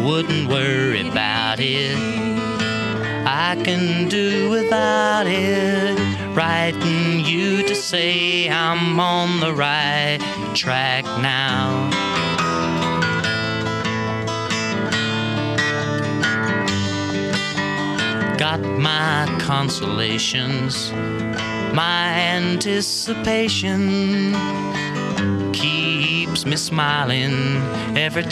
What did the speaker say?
wouldn't worry about it. I can do without it. Writing you to say I'm on the right track now. Got my consolations, my anticipation keeps me smiling every time